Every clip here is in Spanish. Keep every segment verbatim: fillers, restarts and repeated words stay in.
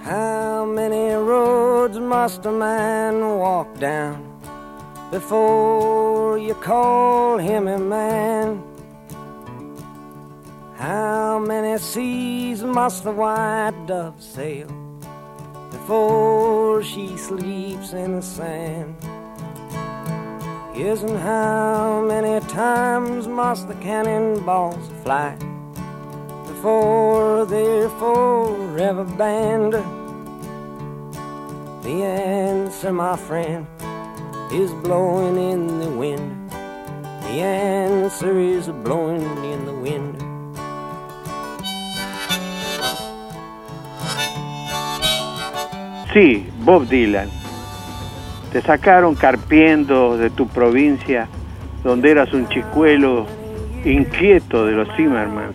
How many roads must a man walk down before you call him a man? How many seas must the white dove sail before she sleeps in the sand? Yes, and how many times must the cannonballs fly before they're forever banned? The answer, my friend, is blowing in the wind. The answer is blowing in the wind. Sí, Bob Dylan. Te sacaron carpiendo de tu provincia, donde eras un chicuelo inquieto de los Zimmerman.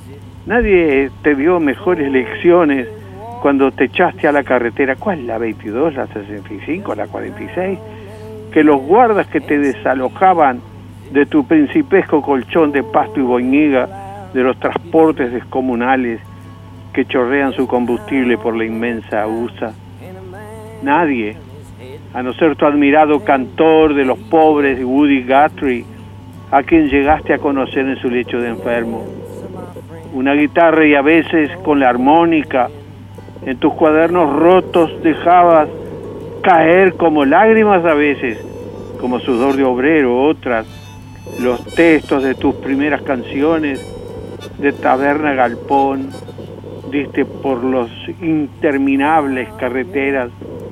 Nadie te dio mejores lecciones cuando te echaste a la carretera. ¿Cuál? ¿La veintidós, la sesenta y cinco, la cuarenta y seis? Que los guardas que te desalojaban de tu principesco colchón de pasto y boñiga, de los transportes descomunales que chorrean su combustible por la inmensa U S A. Nadie, a no ser tu admirado cantor de los pobres, Woody Guthrie, a quien llegaste a conocer en su lecho de enfermo. Una guitarra y a veces con la armónica, en tus cuadernos rotos dejabas caer como lágrimas a veces, como sudor de obrero otras, los textos de tus primeras canciones de taberna galpón, diste por los interminables carreteras,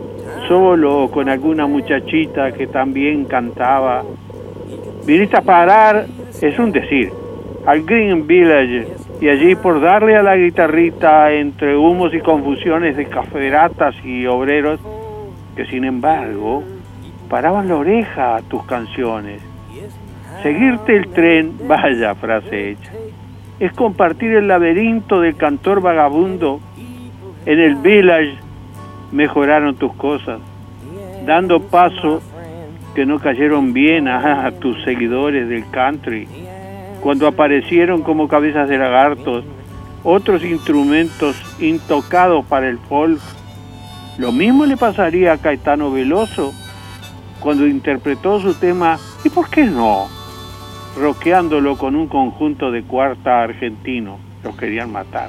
solo o con alguna muchachita que también cantaba. Viniste a parar, es un decir, al Green Village, y allí por darle a la guitarrita entre humos y confusiones de caferatas y obreros, que sin embargo paraban la oreja a tus canciones. Seguirte el tren, vaya frase hecha, es compartir el laberinto del cantor vagabundo. En el Village mejoraron tus cosas, dando paso que no cayeron bien a, a tus seguidores del country, cuando aparecieron como cabezas de lagartos otros instrumentos intocados para el folk. Lo mismo le pasaría a Caetano Veloso cuando interpretó su tema ¿Y por qué no?, rockeándolo con un conjunto de cuarta argentino. Los querían matar.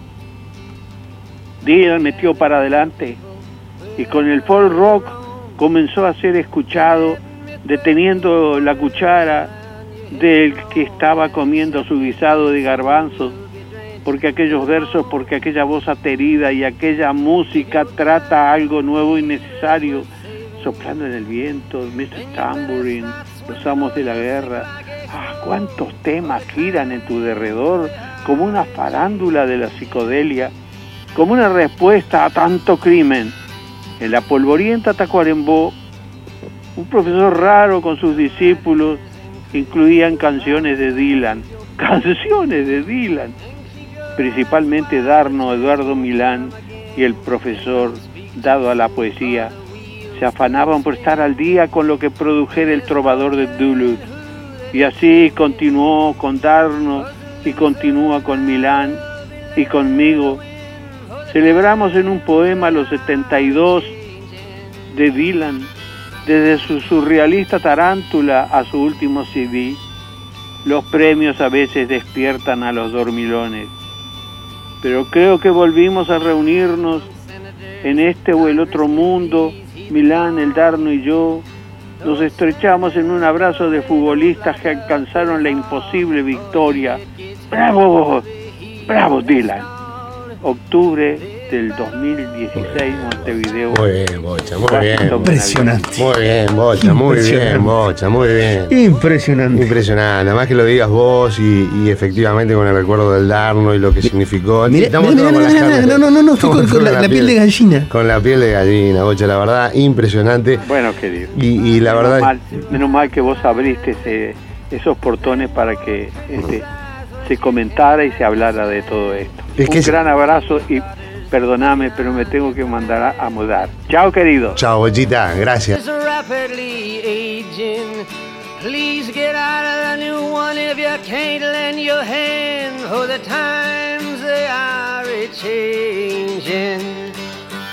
Dylan metió para adelante y con el folk rock comenzó a ser escuchado, deteniendo la cuchara del que estaba comiendo su guisado de garbanzos, porque aquellos versos, porque aquella voz aterida y aquella música trata algo nuevo y necesario, soplando en el viento, mister Tambourine, los amos de la guerra. Ah, cuántos temas giran en tu derredor como una farándula de la psicodelia, como una respuesta a tanto crimen. En la polvorienta Tacuarembó, un profesor raro con sus discípulos incluían canciones de Dylan, canciones de Dylan, principalmente Darno Eduardo Milán y el profesor, dado a la poesía, se afanaban por estar al día con lo que produjera el trovador de Duluth. Y así continuó con Darno y continúa con Milán y conmigo. Celebramos en un poema los setenta y dos de Dylan, desde su surrealista tarántula a su último C D. Los premios a veces despiertan a los dormilones, pero creo que volvimos a reunirnos en este o el otro mundo. Milán, el Darno y yo nos estrechamos en un abrazo de futbolistas que alcanzaron la imposible victoria. ¡Bravo! ¡Bravo, Dylan! Octubre del dos mil dieciséis, Montevideo. Muy bien, Bocha, muy bien. Impresionante. Muy bien, Bocha, muy bien, Bocha, muy bien. Impresionante. Impresionante, nada más que lo digas vos y, y efectivamente con el recuerdo del Darno y lo que significó. Mirá, mirá, mirá, mirá, mirá, no, no, no, no, estoy con, con la, la, piel, piel de gallina. Con la piel de gallina, Bocha, la verdad, impresionante. Bueno, querido. Y, y la menos verdad... Mal, menos mal que vos abriste ese, esos portones para que este, se comentara y se hablara de todo esto. Es que un es... gran abrazo y... Perdóname, pero me tengo que mandar a, a mudar. Chao, querido. Chao, Bochita, gracias. Please get out of the new one if you can't lend your hand, for the times they are a-changing.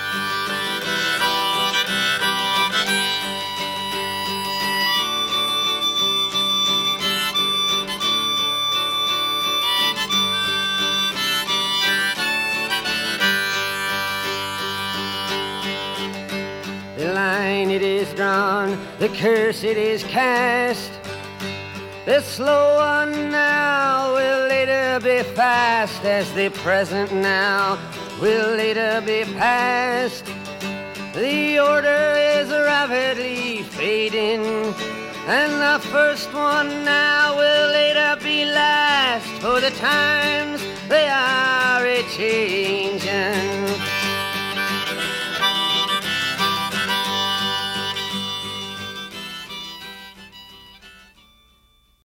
down, the curse it is cast. The slow one now will later be fast, as the present now will later be past. The order is rapidly fading, and the first one now will later be last, for the times they are a-changin'.